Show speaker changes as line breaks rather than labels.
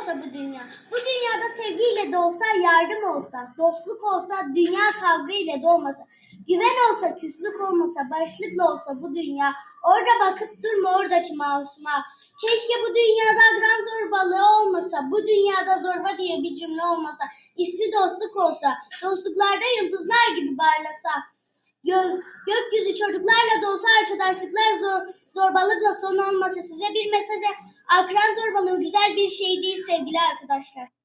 olsa bu dünya. Bu dünyada sevgiyle de olsa, yardım olsa, dostluk olsa, dünya kavga ile de olmasa, güven olsa, küslük olmasa, barışlıkla olsa bu dünya. Orada bakıp durma oradaki masuma. Keşke bu dünyada akran zorbalığı olmasa, bu dünyada zorba diye bir cümle olmasa, ismi dostluk olsa, dostluklarda yıldızlar gibi parlasa. Gökyüzü çocuklarla dolsa, arkadaşlıklar zorbalıkla son olmasa. Size bir mesaj: akran zorbalığı güzel bir şey değil sevgili arkadaşlar.